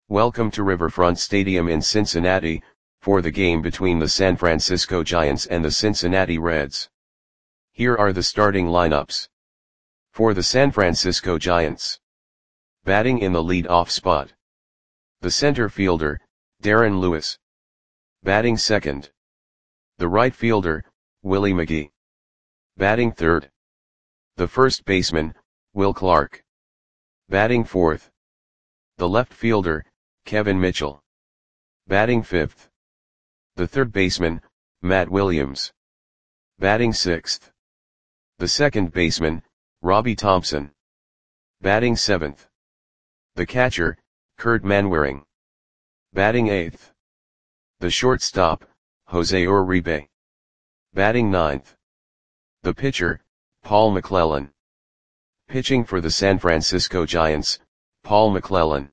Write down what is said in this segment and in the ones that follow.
Welcome to Riverfront Stadium in Cincinnati, for the game between the San Francisco Giants and the Cincinnati Reds. Here are the starting lineups. For the San Francisco Giants. Batting in the lead-off spot. The center fielder, Darren Lewis. Batting second. The right fielder, Willie McGee. Batting third. The first baseman, Will Clark. Batting fourth. The left fielder, Kevin Mitchell. Batting fifth. The third baseman, Matt Williams. Batting sixth. The second baseman, Robbie Thompson. Batting seventh. The catcher, Kurt Manwaring. Batting eighth. The shortstop, Jose Uribe. Batting ninth. The pitcher, Paul McClellan. Pitching for the San Francisco Giants, Paul McClellan.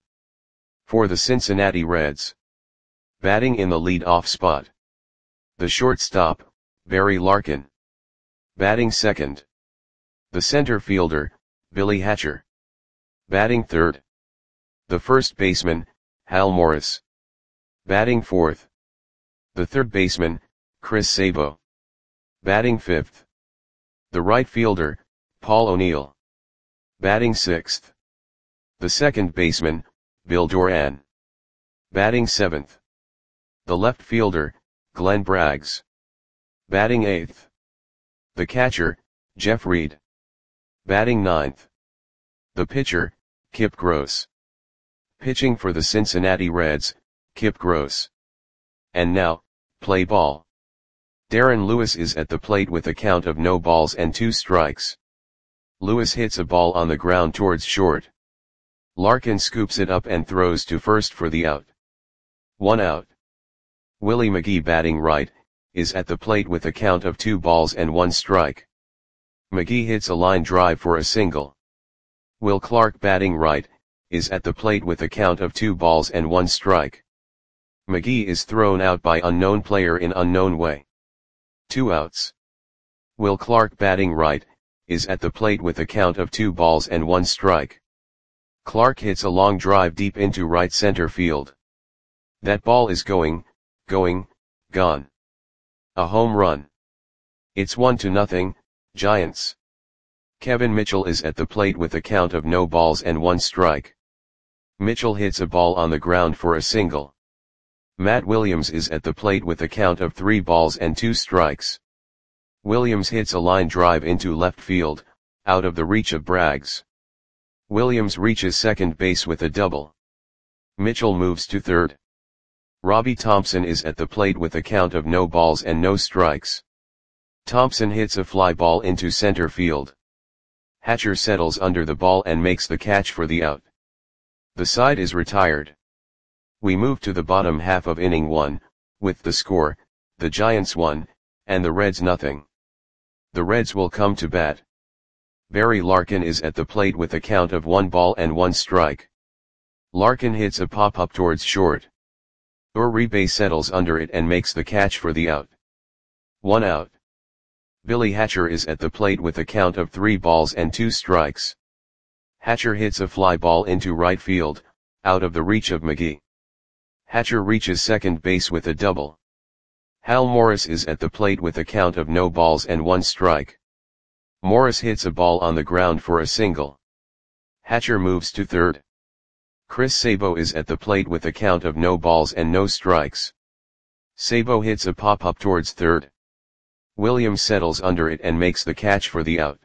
For the Cincinnati Reds. Batting in the lead-off spot. The shortstop, Barry Larkin. Batting second. The center fielder, Billy Hatcher. Batting third. The first baseman, Hal Morris. Batting fourth. The third baseman, Chris Sabo. Batting fifth. The right fielder, Paul O'Neill. Batting sixth. The second baseman, Bill Doran. Batting seventh. The left fielder, Glenn Braggs. Batting eighth. The catcher, Jeff Reed. Batting ninth. The pitcher, Kip Gross. Pitching for the Cincinnati Reds, Kip Gross. And now, play ball. Darren Lewis is at the plate with a count of no balls and 2 strikes. Lewis hits a ball on the ground towards short. Larkin scoops it up and throws to first for the out. 1 out. Willie McGee, batting right, is at the plate with a count of 2 balls and 1 strike. McGee hits a line drive for a single. Will Clark, batting right, is at the plate with a count of 2 balls and 1 strike. McGee is thrown out by unknown player in unknown way. 2 outs. Will Clark, batting right, is at the plate with a count of 2 balls and 1 strike. Clark hits a long drive deep into right center field. That ball is gone. A home run. It's 1-0, Giants. Kevin Mitchell is at the plate with a count of no balls and 1 strike. Mitchell hits a ball on the ground for a single. Matt Williams is at the plate with a count of 3 balls and 2 strikes. Williams hits a line drive into left field, out of the reach of Braggs. Williams reaches second base with a double. Mitchell moves to third. Robbie Thompson is at the plate with a count of no balls and no strikes. Thompson hits a fly ball into center field. Hatcher settles under the ball and makes the catch for the out. The side is retired. We move to the bottom half of inning 1, with the score, the Giants 1, and the Reds 0. The Reds will come to bat. Barry Larkin is at the plate with a count of 1 ball and 1 strike. Larkin hits a pop-up towards short. Uribe settles under it and makes the catch for the out. 1 out. Billy Hatcher is at the plate with a count of 3 balls and 2 strikes. Hatcher hits a fly ball into right field, out of the reach of McGee. Hatcher reaches second base with a double. Hal Morris is at the plate with a count of no balls and 1 strike. Morris hits a ball on the ground for a single. Hatcher moves to third. Chris Sabo is at the plate with a count of no balls and no strikes. Sabo hits a pop-up towards third. Williams settles under it and makes the catch for the out.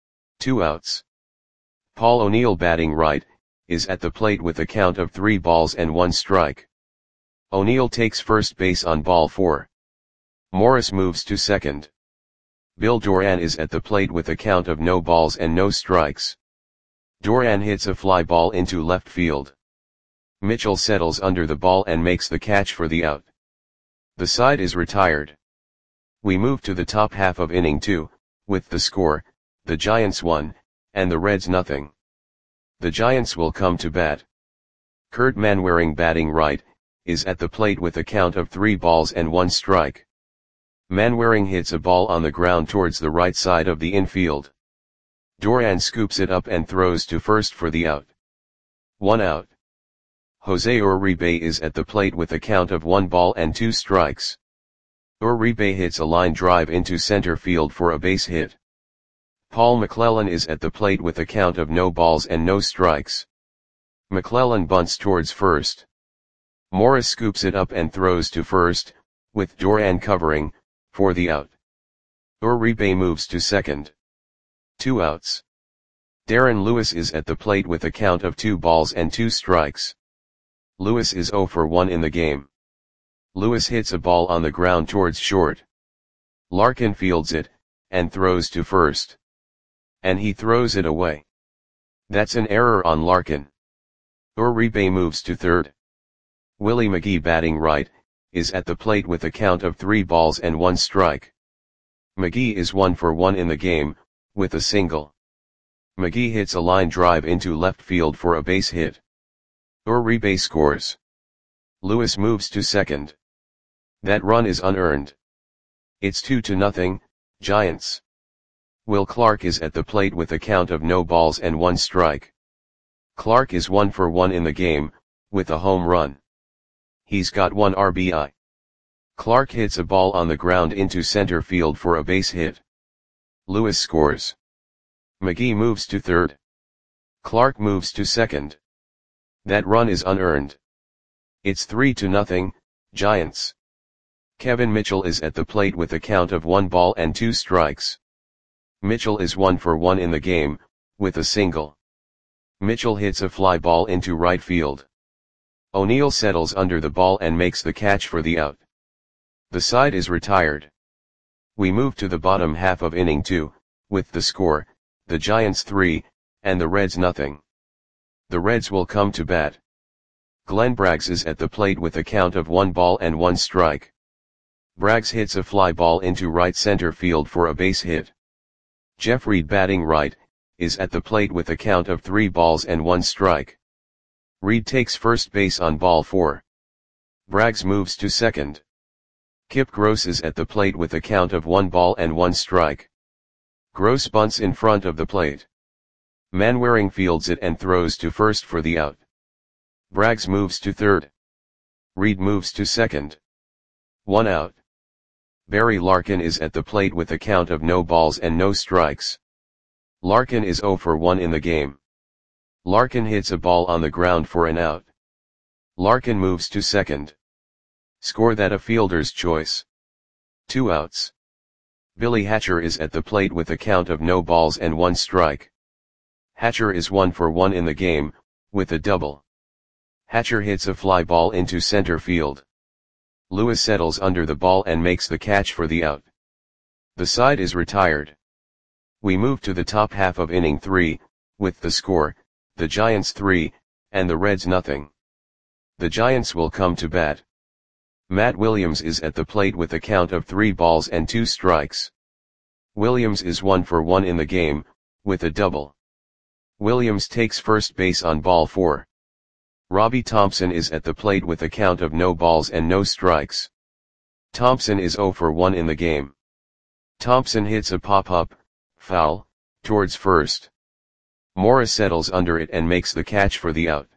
2 outs. Paul O'Neill, batting right, is at the plate with a count of 3 balls and 1 strike. O'Neill takes first base on ball 4. Morris moves to second. Bill Doran is at the plate with a count of no balls and no strikes. Doran hits a fly ball into left field. Mitchell settles under the ball and makes the catch for the out. The side is retired. We move to the top half of inning 2, with the score, the Giants 1, and the Reds 0. The Giants will come to bat. Kurt Manwaring, batting right, is at the plate with a count of 3 balls and 1 strike. Manwaring hits a ball on the ground towards the right side of the infield. Doran scoops it up and throws to first for the out. 1 out. Jose Uribe is at the plate with a count of 1 ball and 2 strikes. Uribe hits a line drive into center field for a base hit. Paul McClellan is at the plate with a count of no balls and no strikes. McClellan bunts towards first. Morris scoops it up and throws to first, with Duran covering, for the out. Uribe moves to second. 2 outs. Darren Lewis is at the plate with a count of 2 balls and 2 strikes. Lewis is 0 for 1 in the game. Lewis hits a ball on the ground towards short. Larkin fields it, and throws to first. And he throws it away. That's an error on Larkin. Uribe moves to third. Willie McGee, batting right, is at the plate with a count of 3 balls and 1 strike. McGee is 1 for 1 in the game, with a single. McGee hits a line drive into left field for a base hit. Uribe scores. Lewis moves to second. That run is unearned. It's 2-0, Giants. Will Clark is at the plate with a count of no balls and 1 strike. Clark is 1 for 1 in the game, with a home run. He's got 1 RBI. Clark hits a ball on the ground into center field for a base hit. Lewis scores. McGee moves to third. Clark moves to second. That run is unearned. It's 3-0, Giants. Kevin Mitchell is at the plate with a count of 1 ball and 2 strikes. Mitchell is 1 for 1 in the game, with a single. Mitchell hits a fly ball into right field. O'Neill settles under the ball and makes the catch for the out. The side is retired. We move to the bottom half of inning 2, with the score, the Giants 3, and the Reds 0. The Reds will come to bat. Glenn Braggs is at the plate with a count of 1 ball and 1 strike. Braggs hits a fly ball into right center field for a base hit. Jeff Reed, batting right, is at the plate with a count of 3 balls and 1 strike. Reed takes first base on ball 4. Braggs moves to second. Kip Gross is at the plate with a count of 1 ball and 1 strike. Gross bunts in front of the plate. Manwaring fields it and throws to first for the out. Braggs moves to third. Reed moves to second. 1 out. Barry Larkin is at the plate with a count of no balls and no strikes. Larkin is 0 for 1 in the game. Larkin hits a ball on the ground for an out. Larkin moves to second. Score that a fielder's choice. 2 outs. Billy Hatcher is at the plate with a count of no balls and 1 strike. Hatcher is 1 for 1 in the game, with a double. Hatcher hits a fly ball into center field. Lewis settles under the ball and makes the catch for the out. The side is retired. We move to the top half of inning 3, with the score, the Giants 3, and the Reds 0. The Giants will come to bat. Matt Williams is at the plate with a count of 3 balls and 2 strikes. Williams is 1 for 1 in the game, with a double. Williams takes first base on ball 4. Robbie Thompson is at the plate with a count of no balls and no strikes. Thompson is 0 for 1 in the game. Thompson hits a pop-up, foul, towards first. Morris settles under it and makes the catch for the out.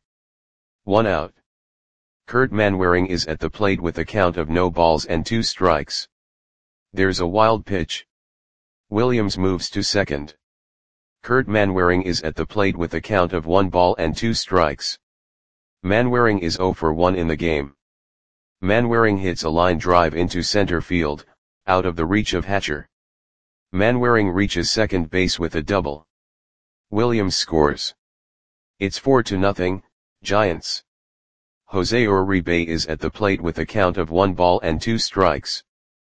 1 out. Kurt Manwaring is at the plate with a count of no balls and 2 strikes. There's a wild pitch. Williams moves to second. Kurt Manwaring is at the plate with a count of 1 ball and 2 strikes. Manwaring is 0 for 1 in the game. Manwaring hits a line drive into center field, out of the reach of Hatcher. Manwaring reaches second base with a double. Williams scores. It's 4-0, Giants. Jose Uribe is at the plate with a count of 1 ball and 2 strikes.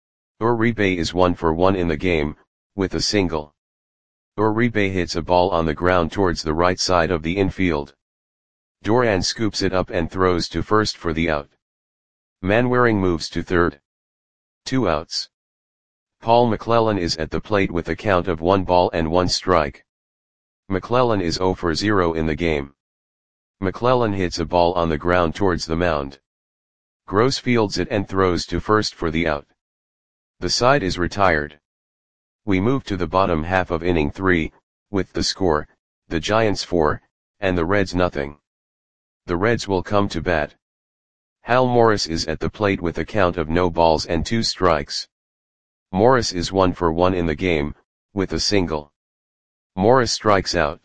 Uribe is 1 for 1 in the game, with a single. Uribe hits a ball on the ground towards the right side of the infield. Duran scoops it up and throws to first for the out. Manwaring moves to third. 2 outs. Paul McClellan is at the plate with a count of 1 ball and 1 strike. McClellan is 0 for 0 in the game. McClellan hits a ball on the ground towards the mound. Gross fields it and throws to first for the out. The side is retired. We move to the bottom half of inning 3, with the score, the Giants 4, and the Reds 0. The Reds will come to bat. Hal Morris is at the plate with a count of no balls and 2 strikes. Morris is 1 for 1 in the game, with a single. Morris strikes out.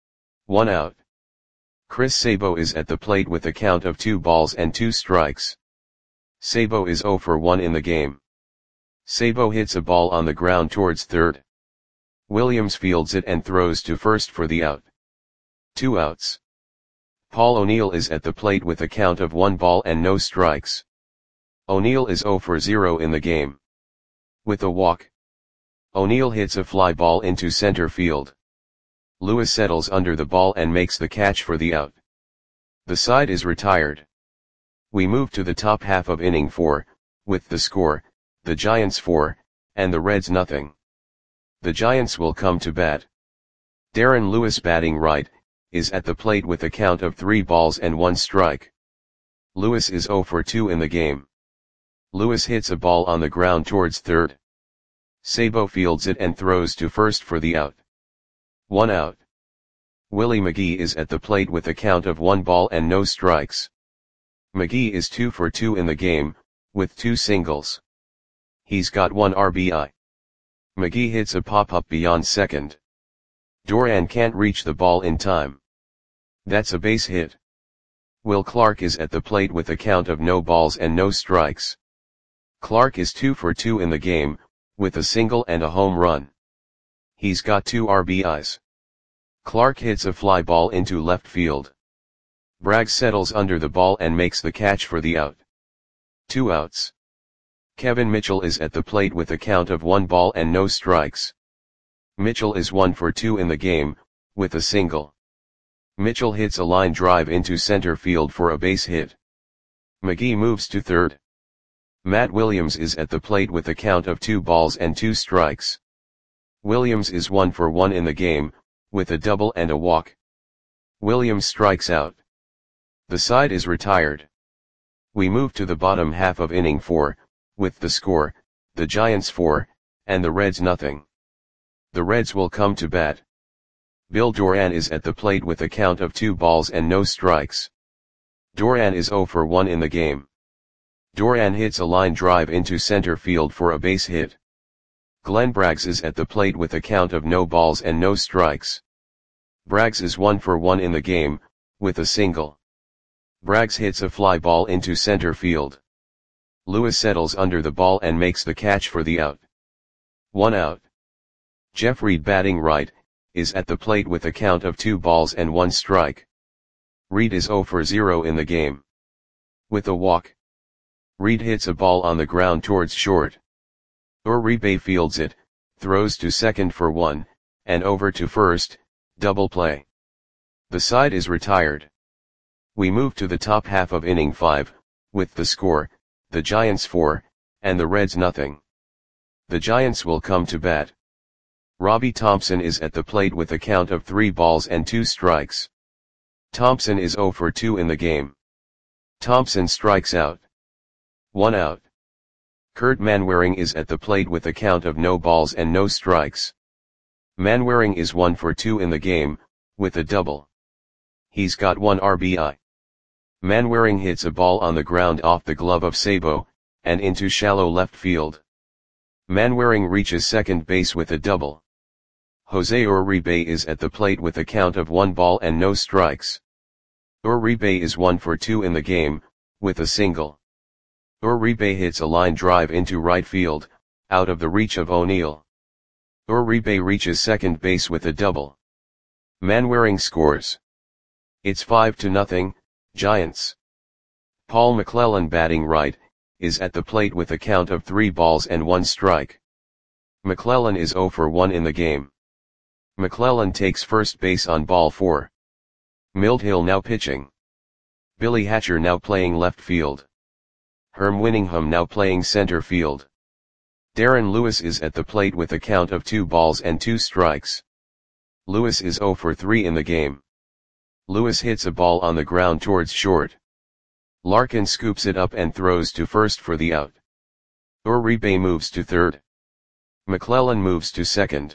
1 out. Chris Sabo is at the plate with a count of 2 balls and 2 strikes. Sabo is 0 for 1 in the game. Sabo hits a ball on the ground towards third. Williams fields it and throws to first for the out. 2 outs. Paul O'Neill is at the plate with a count of 1 ball and no strikes. O'Neill is 0 for 0 in the game. With a walk, O'Neill hits a fly ball into center field. Lewis settles under the ball and makes the catch for the out. The side is retired. We move to the top half of inning 4, with the score, the Giants 4, and the Reds nothing. The Giants will come to bat. Darren Lewis, batting right, is at the plate with a count of 3 balls and 1 strike. Lewis is 0 for 2 in the game. Lewis hits a ball on the ground towards third. Sabo fields it and throws to first for the out. 1 out. Willie McGee is at the plate with a count of 1 ball and no strikes. McGee is 2 for 2 in the game, with 2 singles. He's got 1 RBI. McGee hits a pop-up beyond second. Doran can't reach the ball in time. That's a base hit. Will Clark is at the plate with a count of no balls and no strikes. Clark is 2 for 2 in the game, with a single and a home run. He's got 2 RBIs. Clark hits a fly ball into left field. Bragg settles under the ball and makes the catch for the out. 2 outs. Kevin Mitchell is at the plate with a count of 1 ball and no strikes. Mitchell is 1 for 2 in the game, with a single. Mitchell hits a line drive into center field for a base hit. McGee moves to third. Matt Williams is at the plate with a count of 2 balls and 2 strikes. Williams is 1 for 1 in the game, with a double and a walk. Williams strikes out. The side is retired. We move to the bottom half of inning 4, with the score, the Giants 4, and the Reds nothing. The Reds will come to bat. Bill Doran is at the plate with a count of 2 balls and no strikes. Doran is 0 for 1 in the game. Doran hits a line drive into center field for a base hit. Glenn Braggs is at the plate with a count of no balls and no strikes. Braggs is 1 for 1 in the game, with a single. Braggs hits a fly ball into center field. Lewis settles under the ball and makes the catch for the out. 1 out. Jeff Reed, batting right, is at the plate with a count of 2 balls and 1 strike. Reed is 0 for 0 in the game. With a walk, Reed hits a ball on the ground towards short. Uribe fields it, throws to second for 1, and over to first, double play. The side is retired. We move to the top half of inning 5, with the score, the Giants 4, and the Reds nothing. The Giants will come to bat. Robbie Thompson is at the plate with a count of 3 balls and 2 strikes. Thompson is 0 for 2 in the game. Thompson strikes out. 1 out. Kurt Manwaring is at the plate with a count of no balls and no strikes. Manwaring is 1 for 2 in the game, with a double. He's got 1 RBI. Manwaring hits a ball on the ground off the glove of Sabo, and into shallow left field. Manwaring reaches second base with a double. Jose Uribe is at the plate with a count of 1 ball and no strikes. Uribe is 1 for 2 in the game, with a single. Uribe hits a line drive into right field, out of the reach of O'Neill. Uribe reaches second base with a double. Manwaring scores. It's 5-0, Giants. Paul McClellan, batting right, is at the plate with a count of 3 balls and 1 strike. McClellan is 0 for 1 in the game. McClellan takes first base on ball 4. Milt Hill now pitching. Billy Hatcher now playing left field. Herm Winningham now playing center field. Darren Lewis is at the plate with a count of 2 balls and 2 strikes. Lewis is 0 for 3 in the game. Lewis hits a ball on the ground towards short. Larkin scoops it up and throws to first for the out. Uribe moves to third. McClellan moves to second.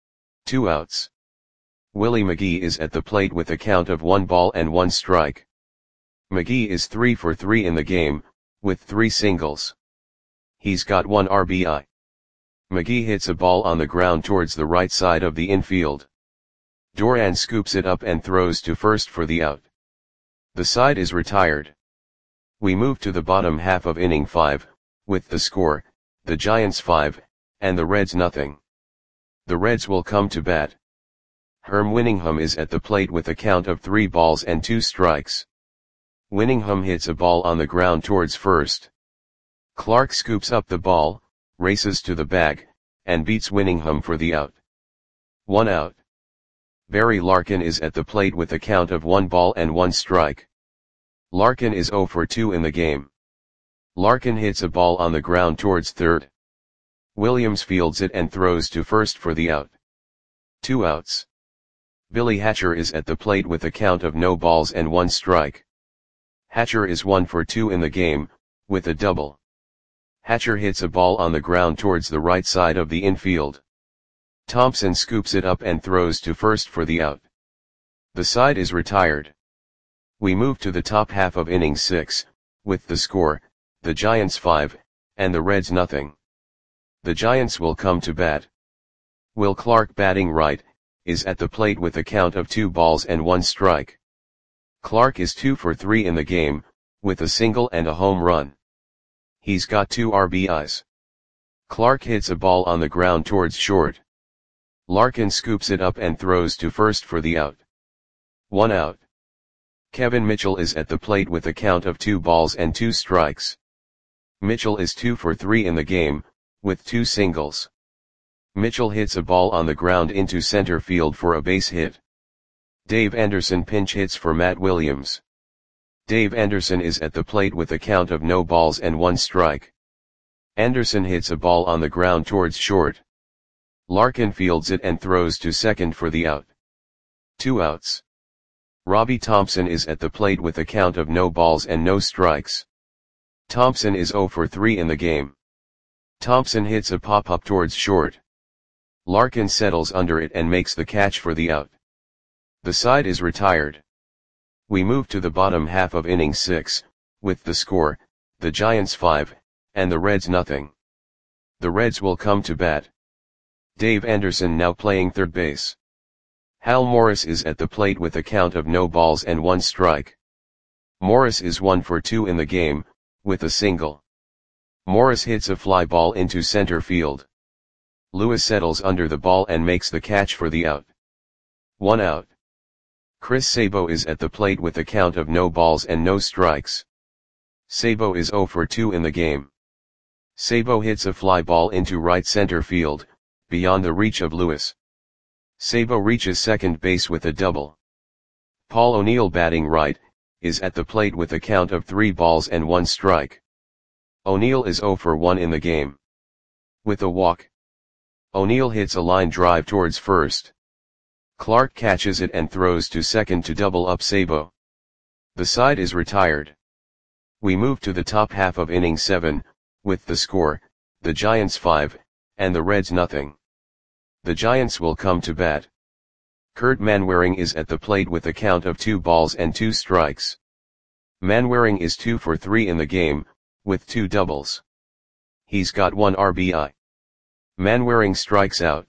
2 outs. Willie McGee is at the plate with a count of 1 ball and 1 strike. McGee is 3 for 3 in the game, with 3 singles. He's got 1 RBI. McGee hits a ball on the ground towards the right side of the infield. Duran scoops it up and throws to first for the out. The side is retired. We move to the bottom half of inning 5, with the score, the Giants 5, and the Reds nothing. The Reds will come to bat. Herm Winningham is at the plate with a count of 3 balls and 2 strikes. Winningham hits a ball on the ground towards first. Clark scoops up the ball, races to the bag, and beats Winningham for the out. 1 out. Barry Larkin is at the plate with a count of 1 ball and 1 strike. Larkin is 0 for 2 in the game. Larkin hits a ball on the ground towards third. Williams fields it and throws to first for the out. 2 outs. Billy Hatcher is at the plate with a count of no balls and 1 strike. Hatcher is 1 for 2 in the game, with a double. Hatcher hits a ball on the ground towards the right side of the infield. Thompson scoops it up and throws to first for the out. The side is retired. We move to the top half of inning 6, with the score, the Giants 5, and the Reds nothing. The Giants will come to bat. Will Clark, batting right, is at the plate with a count of 2 balls and 1 strike. Clark is 2 for 3 in the game, with a single and a home run. He's got 2 RBIs. Clark hits a ball on the ground towards short. Larkin scoops it up and throws to first for the out. 1 out. Kevin Mitchell is at the plate with a count of 2 balls and 2 strikes. Mitchell is 2 for 3 in the game, with 2 singles. Mitchell hits a ball on the ground into center field for a base hit. Dave Anderson pinch hits for Matt Williams. Dave Anderson is at the plate with a count of no balls and 1 strike. Anderson hits a ball on the ground towards short. Larkin fields it and throws to second for the out. 2 outs. Robbie Thompson is at the plate with a count of no balls and no strikes. Thompson is 0 for 3 in the game. Thompson hits a pop-up towards short. Larkin settles under it and makes the catch for the out. The side is retired. We move to the bottom half of inning 6, with the score, the Giants 5, and the Reds nothing. The Reds will come to bat. Dave Anderson now playing third base. Hal Morris is at the plate with a count of no balls and 1 strike. Morris is 1 for 2 in the game, with a single. Morris hits a fly ball into center field. Lewis settles under the ball and makes the catch for the out. 1 out. Chris Sabo is at the plate with a count of no balls and no strikes. Sabo is 0 for 2 in the game. Sabo hits a fly ball into right center field, beyond the reach of Lewis. Sabo reaches second base with a double. Paul O'Neill, batting right, is at the plate with a count of 3 balls and 1 strike. O'Neill is 0 for 1 in the game. With a walk. O'Neill hits a line drive towards first. Clark catches it and throws to second to double up Sabo. The side is retired. We move to the top half of inning 7, with the score, the Giants 5, and the Reds nothing. The Giants will come to bat. Kurt Manwaring is at the plate with a count of 2 balls and 2 strikes. Manwaring is 2 for 3 in the game, with 2 doubles. He's got 1 RBI. Manwaring strikes out.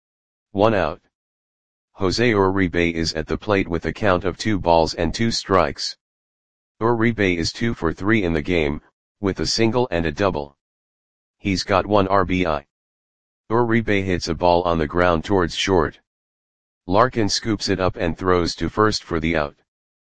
1 out. Jose Uribe is at the plate with a count of 2 balls and 2 strikes. Uribe is 2 for 3 in the game, with a single and a double. He's got 1 RBI. Uribe hits a ball on the ground towards short. Larkin scoops it up and throws to first for the out.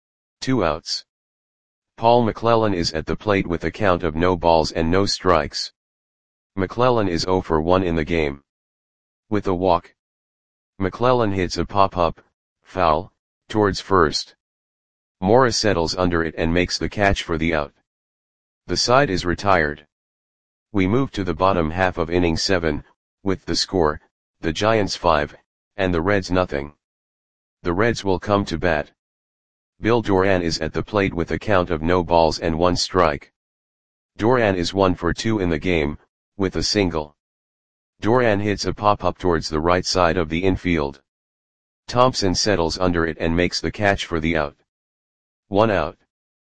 2 outs. Paul McClellan is at the plate with a count of no balls and no strikes. McClellan is 0 for 1 in the game. With a walk. McClellan hits a pop-up, foul, towards first. Morris settles under it and makes the catch for the out. The side is retired. We move to the bottom half of inning 7, with the score, the Giants 5, and the Reds nothing. The Reds will come to bat. Bill Doran is at the plate with a count of no balls and 1 strike. Doran is 1 for 2 in the game, with a single. Doran hits a pop-up towards the right side of the infield. Thompson settles under it and makes the catch for the out. 1 out.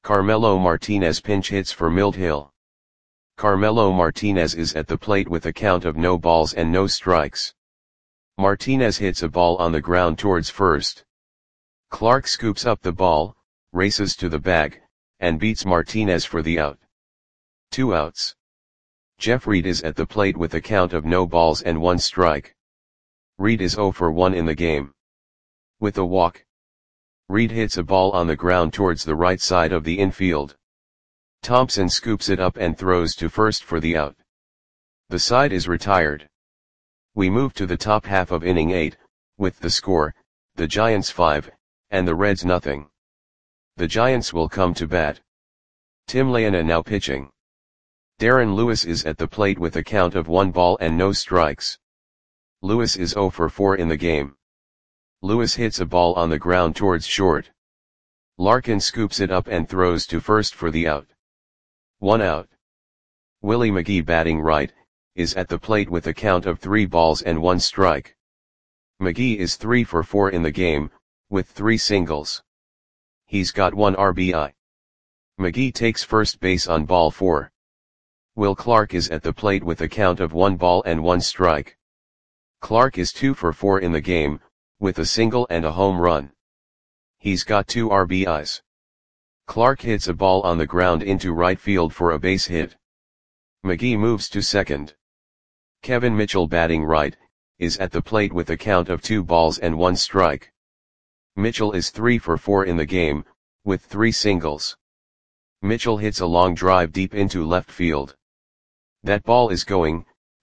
Carmelo Martinez pinch hits for Milt Hill. Carmelo Martinez is at the plate with a count of no balls and no strikes. Martinez hits a ball on the ground towards first. Clark scoops up the ball, races to the bag, and beats Martinez for the out. 2 outs. Jeff Reed is at the plate with a count of no balls and 1 strike. Reed is 0 for 1 in the game. With a walk, Reed hits a ball on the ground towards the right side of the infield. Thompson scoops it up and throws to first for the out. The side is retired. We move to the top half of inning 8, with the score, the Giants 5, and the Reds nothing. The Giants will come to bat. Tim Leona now pitching. Darren Lewis is at the plate with a count of 1 ball and no strikes. Lewis is 0 for 4 in the game. Lewis hits a ball on the ground towards short. Larkin scoops it up and throws to first for the out. 1 out. Willie McGee batting right, is at the plate with a count of 3 balls and 1 strike. McGee is 3 for 4 in the game, with 3 singles. He's got 1 RBI. McGee takes first base on ball 4. Will Clark is at the plate with a count of 1 ball and 1 strike. Clark is 2 for 4 in the game, with a single and a home run. He's got 2 RBIs. Clark hits a ball on the ground into right field for a base hit. McGee moves to second. Kevin Mitchell batting right, is at the plate with a count of 2 balls and 1 strike. Mitchell is 3 for 4 in the game, with 3 singles. Mitchell hits a long drive deep into left field. That ball is gone.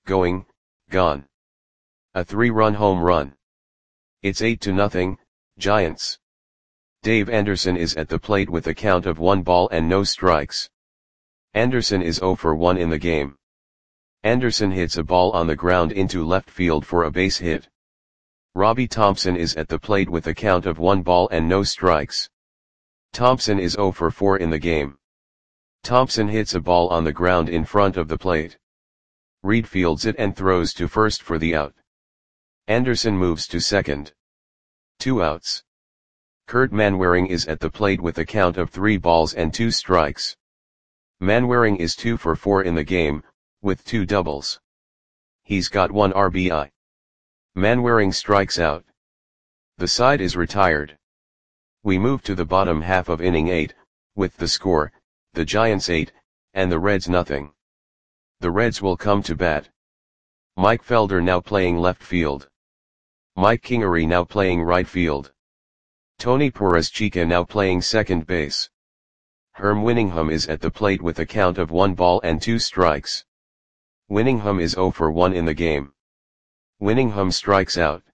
A 3-run home run. It's 8-0, Giants. Dave Anderson is at the plate with a count of 1 ball and no strikes. Anderson is 0 for 1 in the game. Anderson hits a ball on the ground into left field for a base hit. Robbie Thompson is at the plate with a count of 1 ball and no strikes. Thompson is 0 for 4 in the game. Thompson hits a ball on the ground in front of the plate. Reed fields it and throws to first for the out. Anderson moves to second. 2 outs. Kurt Manwaring is at the plate with a count of 3 balls and 2 strikes. Manwaring is 2 for 4 in the game, with 2 doubles. He's got 1 RBI. Manwaring strikes out. The side is retired. We move to the bottom half of inning 8, with the score, the Giants 8, and the Reds nothing. The Reds will come to bat. Mike Felder now playing left field. Mike Kingery now playing right field. Tony Perez-Chica now playing second base. Herm Winningham is at the plate with a count of 1 ball and 2 strikes. Winningham is 0 for 1 in the game. Winningham strikes out.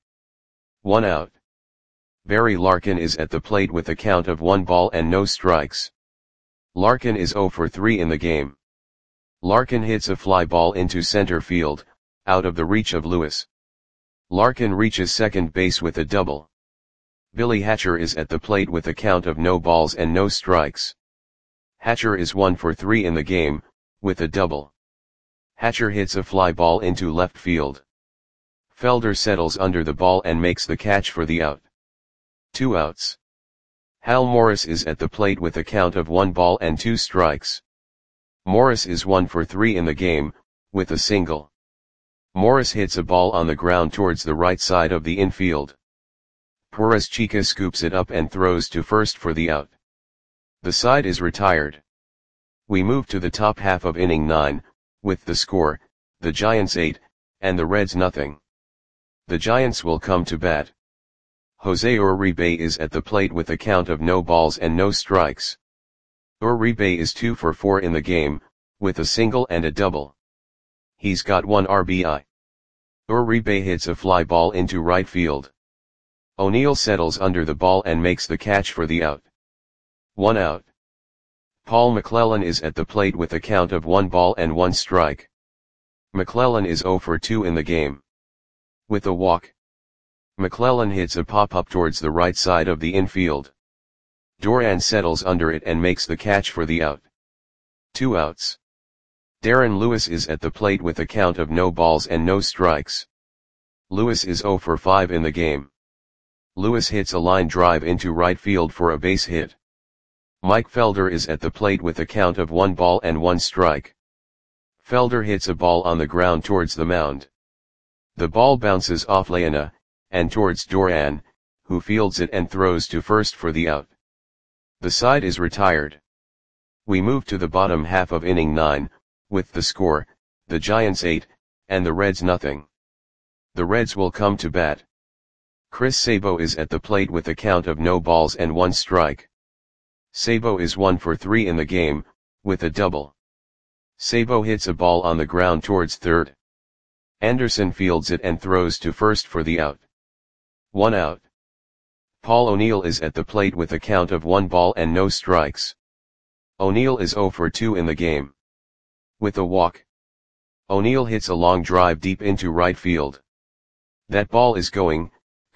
1 out. Barry Larkin is at the plate with a count of 1 ball and no strikes. Larkin is 0 for 3 in the game. Larkin hits a fly ball into center field, out of the reach of Lewis. Larkin reaches second base with a double. Billy Hatcher is at the plate with a count of no balls and no strikes. Hatcher is 1 for 3 in the game, with a double. Hatcher hits a fly ball into left field. Felder settles under the ball and makes the catch for the out. 2 outs. Hal Morris is at the plate with a count of 1 ball and 2 strikes. Morris is 1 for 3 in the game, with a single. Morris hits a ball on the ground towards the right side of the infield. Perez-Chica scoops it up and throws to first for the out. The side is retired. We move to the top half of inning 9, with the score, the Giants 8, and the Reds nothing. The Giants will come to bat. Jose Uribe is at the plate with a count of no balls and no strikes. Uribe is 2 for 4 in the game, with a single and a double. He's got 1 RBI. Uribe hits a fly ball into right field. O'Neill settles under the ball and makes the catch for the out. 1 out. Paul McClellan is at the plate with a count of 1 ball and 1 strike. McClellan is 0 for 2 in the game. With a walk, McClellan hits a pop-up towards the right side of the infield. Doran settles under it and makes the catch for the out. 2 outs. Darren Lewis is at the plate with a count of no balls and no strikes. Lewis is 0 for 5 in the game. Lewis hits a line drive into right field for a base hit. Mike Felder is at the plate with a count of 1 ball and 1 strike. Felder hits a ball on the ground towards the mound. The ball bounces off Leona, and towards Duran, who fields it and throws to first for the out. The side is retired. We move to the bottom half of inning 9, with the score, the Giants 8, and the Reds nothing. The Reds will come to bat. Chris Sabo is at the plate with a count of no balls and 1 strike. Sabo is 1 for 3 in the game, with a double. Sabo hits a ball on the ground towards third. Anderson fields it and throws to first for the out. 1 out. Paul O'Neill is at the plate with a count of 1 ball and no strikes. O'Neill is 0 for 2 in the game. With a walk. O'Neill hits a long drive deep into right field. That ball is gone.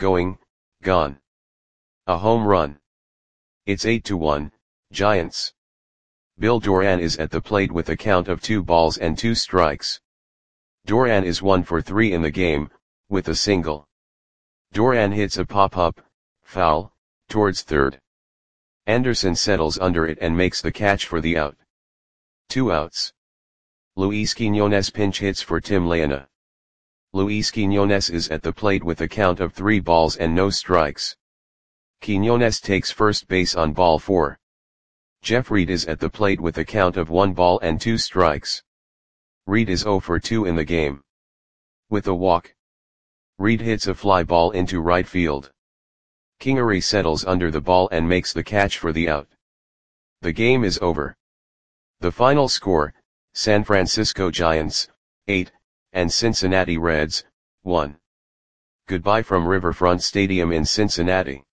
A home run. It's 8-1, Giants. Bill Duran is at the plate with a count of 2 balls and 2 strikes. Duran is 1 for 3 in the game, with a single. Duran hits a pop-up, foul, towards third. Anderson settles under it and makes the catch for the out. 2 outs. Luis Quiñones pinch hits for Tim Leona. Luis Quiñones is at the plate with a count of 3 balls and no strikes. Quiñones takes first base on ball 4. Jeff Reed is at the plate with a count of 1 ball and 2 strikes. Reed is 0 for 2 in the game. With a walk. Reed hits a fly ball into right field. Kingery settles under the ball and makes the catch for the out. The game is over. The final score, San Francisco Giants, 8, and Cincinnati Reds, 1. Goodbye from Riverfront Stadium in Cincinnati.